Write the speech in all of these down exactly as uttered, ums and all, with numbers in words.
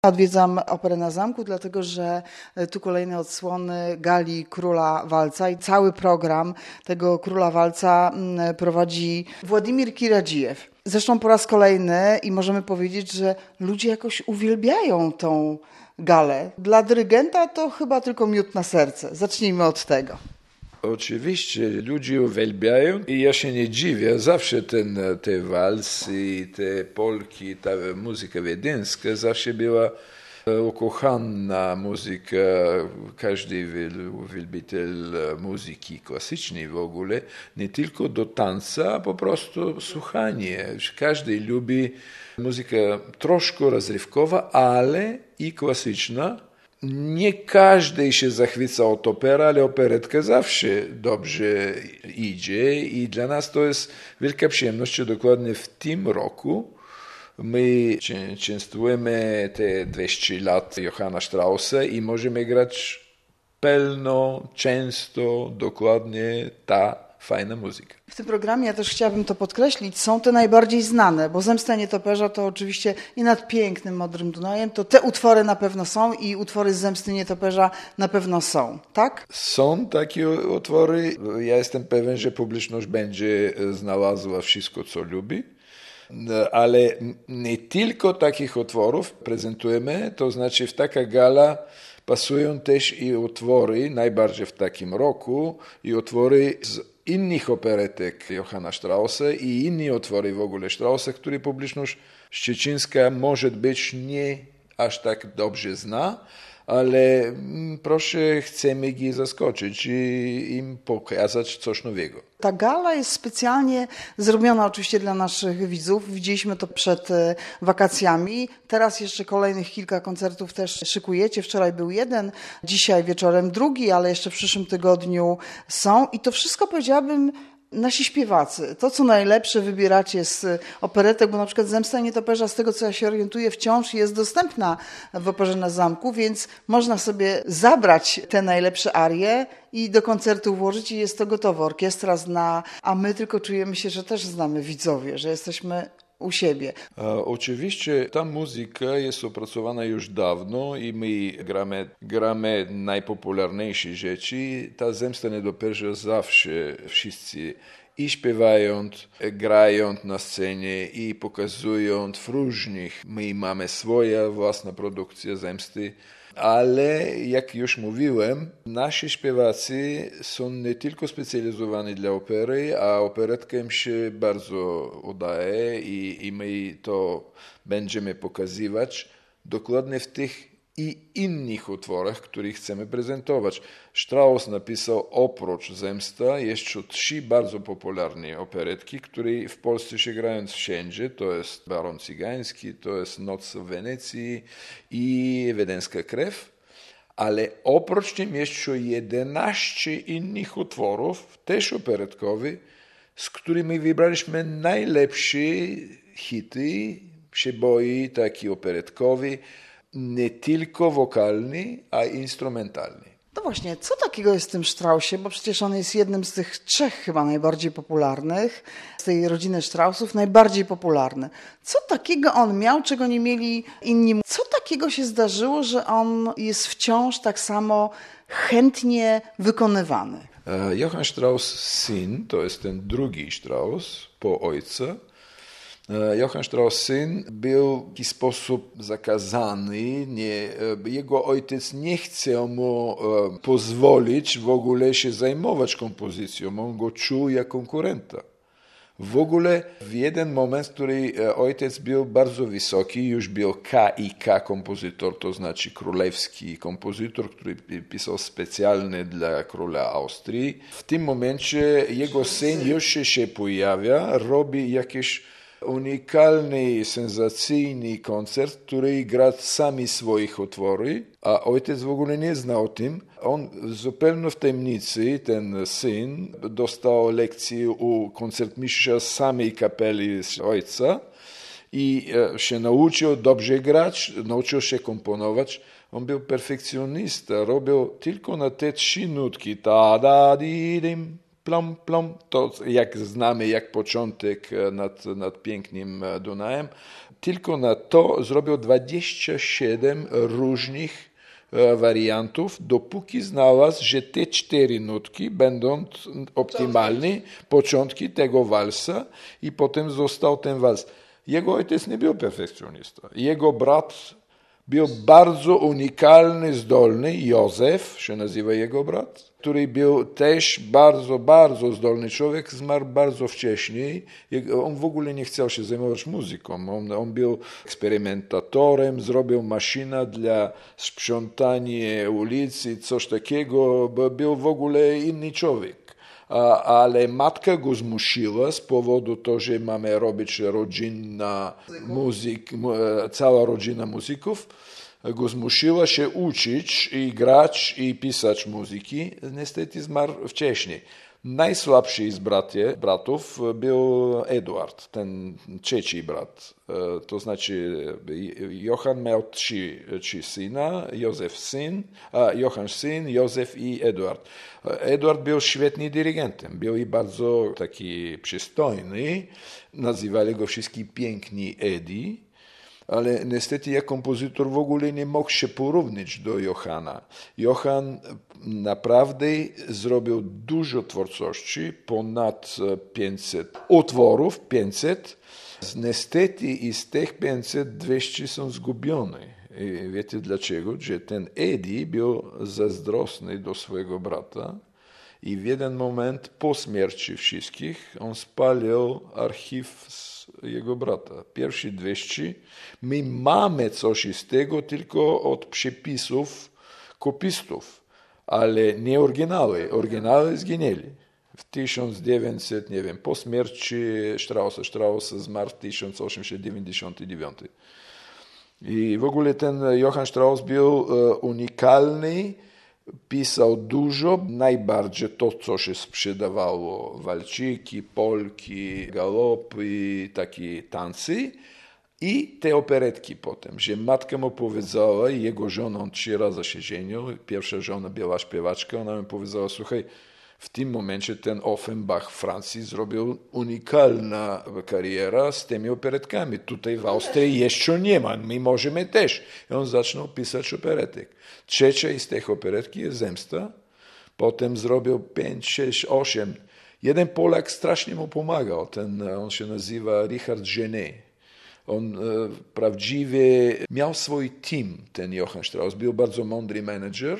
Odwiedzam Operę na Zamku, dlatego że tu kolejne odsłony gali Króla Walca i cały program tego Króla Walca prowadzi Władimir Kiradzijew. Zresztą po raz kolejny i możemy powiedzieć, że ludzie jakoś uwielbiają tą galę. Dla dyrygenta to chyba tylko miód na serce. Zacznijmy od tego. Oczywiście ludzie uwielbiają i ja się nie dziwię. Zawsze ten, te walsy, te polki, ta muzyka wiedeńska zawsze była ukochana muzyka. Każdy wielbiciel muzyki klasycznej w ogóle, nie tylko do tańca, a po prostu słuchanie. Każdy lubi muzykę troszkę rozrywkowa, ale i klasyczna. Nie każdy się zachwyca od opery, ale operetka zawsze dobrze idzie i dla nas to jest wielka przyjemność, że dokładnie w tym roku my częstujemy te dwieście lat Johanna Straussa i możemy grać pełno, często, dokładnie ta fajna muzyka. W tym programie, ja też chciałabym to podkreślić, są te najbardziej znane, bo Zemsta Nietoperza to oczywiście i nad pięknym Modrym Dunajem, to te utwory na pewno są i utwory z Zemsty Nietoperza na pewno są, tak? Są takie utwory. Ja jestem pewien, że publiczność będzie znalazła wszystko, co lubi. Ale nie tylko takich utworów prezentujemy, to znaczy w taka gala pasują też i utwory, najbardziej w takim roku, i utwory z innych operetek Johanna Straussa i inne utwory w ogóle Straussa, które publiczność szczecińska może być nie aż tak dobrze zna, ale proszę, chcemy ich zaskoczyć i im pokazać coś nowego. Ta gala jest specjalnie zrobiona oczywiście dla naszych widzów. Widzieliśmy to przed wakacjami. Teraz jeszcze kolejnych kilka koncertów też szykujecie. Wczoraj był jeden, dzisiaj wieczorem drugi, ale jeszcze w przyszłym tygodniu są. I to wszystko, powiedziałabym, nasi śpiewacy. To, co najlepsze wybieracie z operetek, bo na przykład Zemsta Nietoperza, z tego co ja się orientuję, wciąż jest dostępna w Operze na Zamku, więc można sobie zabrać te najlepsze arie i do koncertu włożyć i jest to gotowe. Orkiestra zna, a my tylko czujemy się, że też znamy widzowie, że jesteśmy u siebie. Oczywiście ta muzyka jest opracowana już dawno i my gramy, gramy najpopularniejsze rzeczy. Ta Zemsta Nietoperza zawsze wszyscy i śpiewają, grają na scenie i pokazują w różnych. My mamy swoją własną produkcję Zemsty. Ale jak już mówiłem, nasi śpiewacy są nie tylko specjalizowani dla opery, a operetka im się bardzo udaje i, i my to będziemy pokazywać dokładnie w tych i innych utworach, które chcemy prezentować. Strauss napisał oprócz Zemsta jeszcze trzy bardzo popularne operetki, które w Polsce się grają wszędzie. To jest Baron Cygański, to jest Noc w Wenecji i Wiedeńska krew. Ale oprócz tym jeszcze jedenaście innych utworów, też operetkowych, z którymi wybraliśmy najlepsze hity, przeboje takie operetkowe, nie tylko wokalny, a instrumentalny. No właśnie, co takiego jest w tym Straussie, bo przecież on jest jednym z tych trzech chyba najbardziej popularnych, z tej rodziny Straussów najbardziej popularny. Co takiego on miał, czego nie mieli inni? Co takiego się zdarzyło, że on jest wciąż tak samo chętnie wykonywany? Johann Strauss syn, to jest ten drugi Strauss po ojcu. Johann Strauss syn był w jakiś sposób zakazany. Nie, jego ojciec nie chciał mu pozwolić w ogóle się zajmować kompozycją. On go czuł jak konkurenta. W ogóle w jeden moment, w którym ojciec był bardzo wysoki, już był K I K kompozytor, to znaczy królewski kompozytor, który pisał specjalnie dla króla Austrii. W tym momencie jego syn już się pojawia, robi jakieś unikalny, sensacyjny koncert, który gra sami swoich utwory, a ojciec w ogóle nie znał o tym. On zupełnie w tajemnicy, ten syn, dostał lekcję u koncertmistrza samej kapeli z ojca i się nauczył dobrze grać, nauczył się komponować. On był perfekcjonista, robił tylko na te trzy nutki, ta da di dim, plom, plom, to jak znamy, jak początek nad, nad pięknym Dunajem. tylko na to zrobił dwadzieścia siedem różnych wariantów, dopóki znalazł, że te cztery nutki będą optymalne, początki tego walsa i potem został ten wals. Jego ojciec nie był perfekcjonista. Jego brat był bardzo unikalny, zdolny, Józef, się nazywa jego brat, który był też bardzo, bardzo zdolny człowiek, zmarł bardzo wcześnie. On w ogóle nie chciał się zajmować muzyką. On, on był eksperymentatorem, zrobił maszynę dla sprzątania ulicy, coś takiego, bo był w ogóle inny człowiek. Ale matka go zmusiła z powodu tego, że mamy robić rodzinna muzyk, cała rodzina muzyków, go zmusiła się uczyć i grać i pisać muzyki. Niestety zmarł wcześniej. Najsłabszy z bratie, bratów był Eduard, ten trzeci brat. To znaczy Johann miał trzy, trzy syna, Józef syn, a Johann syn, Józef i Eduard. Eduard był świetnym dyrygentem, był i bardzo taki przystojny. Nazywali go wszyscy piękni Eddie. Ale niestety jak kompozytor w ogóle nie mógł się porównać do Johanna. Johann naprawdę zrobił dużo twórczości, ponad pięćset utworów, pięćset. Niestety i z tych pięćset dwieście są zgubione. I wiecie dlaczego? Że ten Eddie był zazdrosny do swojego brata i w jeden moment po śmierci wszystkich on spalił archiw jego brata. Pierwszy dwieście. My mamy coś z tego tylko od przepisów kopistów, ale nie oryginały. Oryginały zginęli. W tysiąc dziewięćset, nie wiem, po śmierci Straussa. Strauss zmarł w tysiąc osiemset dziewięćdziesiątym dziewiątym. I w ogóle ten Johann Strauss był unikalny, pisał dużo, najbardziej to, co się sprzedawało, walczyki, polki, galopy, takie tańce i te operetki potem, że matka mu powiedziała i jego żona, on trzy razy się żenił, pierwsza żona była śpiewaczka, ona mi powiedziała, słuchaj, w tym momencie ten Offenbach w Francji zrobił unikalną karierę z tymi operetkami. Tutaj w Austrii jeszcze nie ma, my możemy też. I on zaczął pisać operetek. Trzecia z tych operetki jest Zemsta. Potem zrobił pięć, sześć, osiem. Jeden Polak strasznie mu pomagał. Ten, on się nazywa Richard Genet. On e, prawdziwie miał swój team, ten Johann Strauss. Był bardzo mądry menedżer.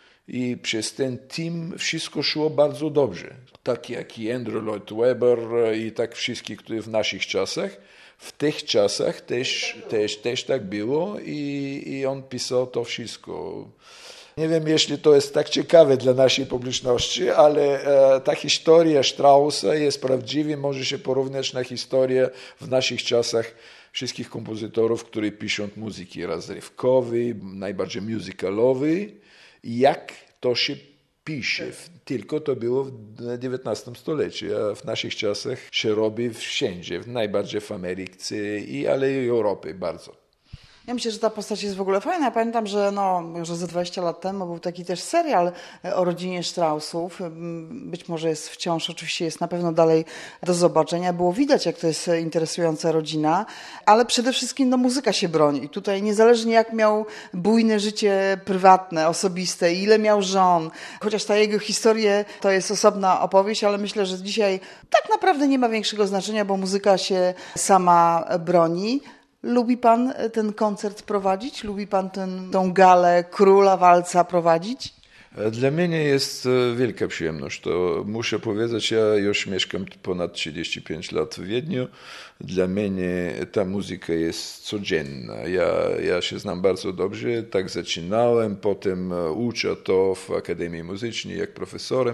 I przez ten team wszystko szło bardzo dobrze. Tak jak i Andrew Lloyd Webber i tak wszystkich, którzy w naszych czasach. W tych czasach też, też, też tak było i, i on pisał to wszystko. Nie wiem, jeśli to jest tak ciekawe dla naszej publiczności, ale e, ta historia Straussa jest prawdziwa, może się porównać na historię w naszych czasach wszystkich kompozytorów, którzy piszą muzyki rozrywkowe, najbardziej musicalowe. Jak to się pisze. Tylko to było w dziewiętnastym stuleciu, a w naszych czasach się robi wszędzie, najbardziej w Ameryce, i, ale i w Europie bardzo. Ja myślę, że ta postać jest w ogóle fajna. Ja pamiętam, że no, już ze dwadzieścia lat temu był taki też serial o rodzinie Straussów. Być może jest wciąż, oczywiście jest na pewno dalej do zobaczenia. Było widać, jak to jest interesująca rodzina, ale przede wszystkim no, muzyka się broni. I tutaj niezależnie jak miał bujne życie prywatne, osobiste, ile miał żon, chociaż ta jego historia to jest osobna opowieść, ale myślę, że dzisiaj tak naprawdę nie ma większego znaczenia, bo muzyka się sama broni. Lubi pan ten koncert prowadzić? Lubi pan ten, tą galę Króla Walca prowadzić? Dla mnie jest wielka przyjemność. To muszę powiedzieć, ja już mieszkam ponad trzydzieści pięć lat w Wiedniu. Dla mnie ta muzyka jest codzienna. Ja, ja się znam bardzo dobrze, tak zaczynałem, potem uczę to w Akademii Muzycznej jak profesorem.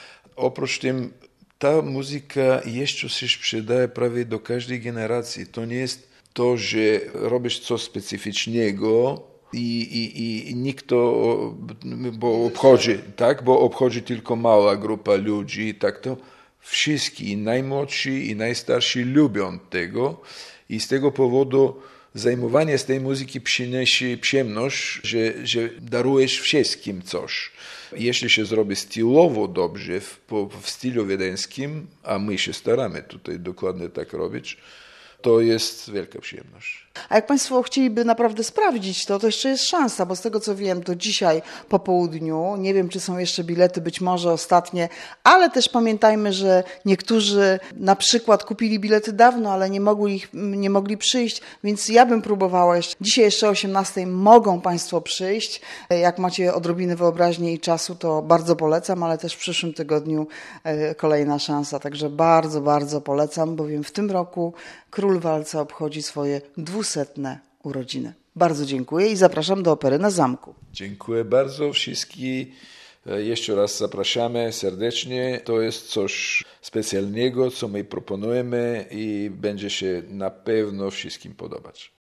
Oprócz tym ta muzyka jeszcze się sprzedaje prawie do każdej generacji. To nie jest to, że robisz coś specyficznego i, i, i nikt to bo obchodzi, tak? Bo obchodzi tylko mała grupa ludzi, tak to wszyscy, i najmłodsi, i najstarsi lubią tego i z tego powodu zajmowanie z tej muzyki przyniesie przyjemność, że, że darujesz wszystkim coś. Jeśli się zrobi stylowo dobrze, w, w stylu wiedeńskim, a my się staramy tutaj dokładnie tak robić, to jest wielka przyjemność. A jak Państwo chcieliby naprawdę sprawdzić to, to jeszcze jest szansa, bo z tego co wiem, to dzisiaj po południu, nie wiem czy są jeszcze bilety, być może ostatnie, ale też pamiętajmy, że niektórzy na przykład kupili bilety dawno, ale nie mogli, ich, nie mogli przyjść, więc ja bym próbowała jeszcze. Dzisiaj jeszcze o osiemnastej mogą Państwo przyjść. Jak macie odrobinę wyobraźni i czasu, to bardzo polecam, ale też w przyszłym tygodniu kolejna szansa. Także bardzo, bardzo polecam, bowiem w tym roku Król Walca obchodzi swoje dwusetne urodziny. Bardzo dziękuję i zapraszam do Opery na Zamku. Dziękuję bardzo wszystkich. Jeszcze raz zapraszamy serdecznie. To jest coś specjalnego, co my proponujemy i będzie się na pewno wszystkim podobać.